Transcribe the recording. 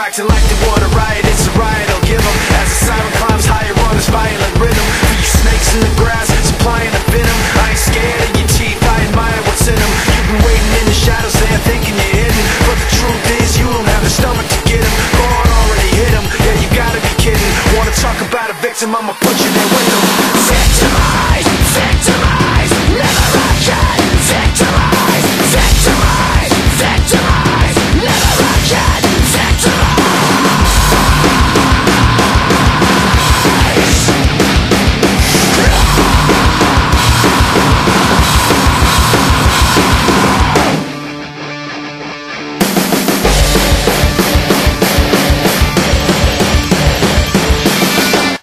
acting like they want a riot, it's a riot I'll give them. As the siren climbs higher on this violent rhythm. For you snakes in the grass, supplying the venom. I ain't scared of your teeth, I admire what's in them. You've been waiting in the shadows there thinking you're hidden, but the truth is you don't have the stomach to get them. God already hit them, yeah you gotta be kidding. Wanna talk about a victim, I'ma put you there with them. Victimize, victimize, never again.